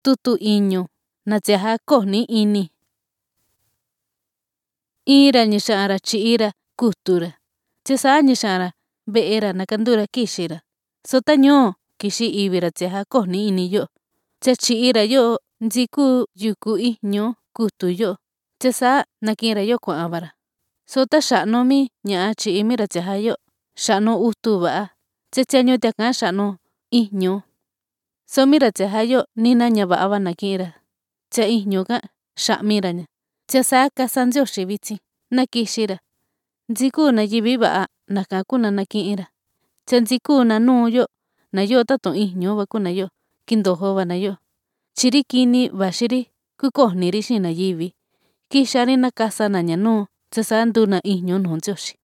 tutu iñu natsia kojni ini. Ira ñixara chi'ira kutura. Tisa ñixara ve'era nakandura kixira. Sotaño kixi ivira tsia kojni ini yo. Tsia chi'ira yo nziku yuku iñu kutu yo. Tisa nakira yo kua'avara. Sota xa'nu mi ña'a chi'imira tsia yo. Xa'nu utu va'a. Tsia tiaka xa'nu iñu. Somira tsia yo nina ñava'ava nakira. Tsia iñu ka xa'miraña. Tsia saa kasa Ndioxi vitsi nakixira. Nzikuna yivi va'a naka kuna nakira. Tsia nzikuna nuu yo na yo tatu iñu va kuna yo. Kintojova na yo. Chiri kini vaxiri kukojniri xina yivi. Kixari nakasana ña nuu. Tsia saa nduna iñu nu Ndioxi.